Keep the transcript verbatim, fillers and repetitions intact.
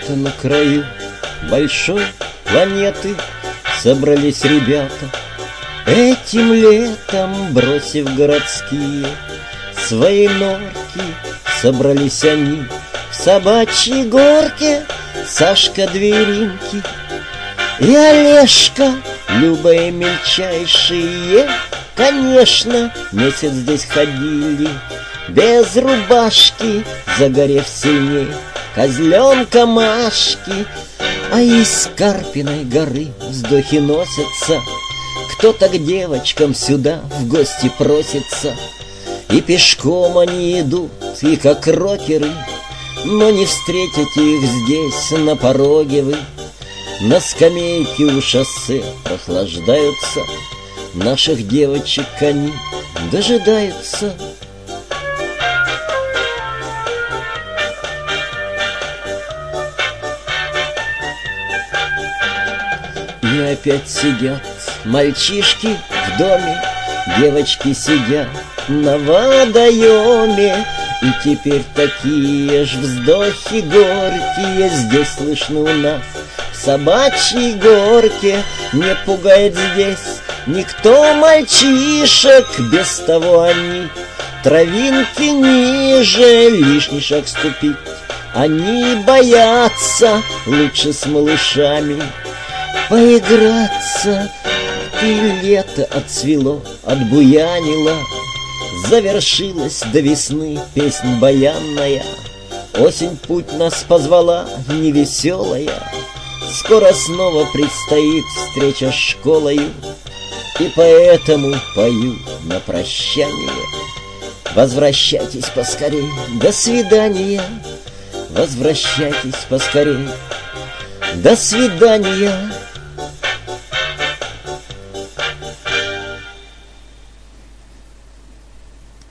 Где-то на краю большой планеты собрались ребята. Этим летом, бросив городские свои норки, собрались они в собачьей горке. Сашка, две Иринки и Олежка, любые мельчайшие, конечно, месяц здесь ходили без рубашки, загорев сильней козленка Машки. А из Карпиной горы вздохи носятся, кто-то к девочкам сюда в гости просится. И пешком они идут, и как рокеры, но не встретите их здесь, на пороге вы. На скамейке у шоссе прохлаждаются, наших девочек они дожидаются. И опять сидят мальчишки в доме, девочки сидят на водоеме. И теперь такие ж вздохи горькие здесь слышны у нас в собачьей горке. Не пугает здесь никто мальчишек, без того они травинки ниже, лишний шаг ступить они боятся. Лучше с малышами поиграться. И лето отцвело, отбуянило, завершилась до весны песнь баянная. Осень путь нас позвала невеселая, скоро снова предстоит встреча с школою. И поэтому пою на прощание: возвращайтесь поскорей, до свидания. Возвращайтесь поскорей, до свидания.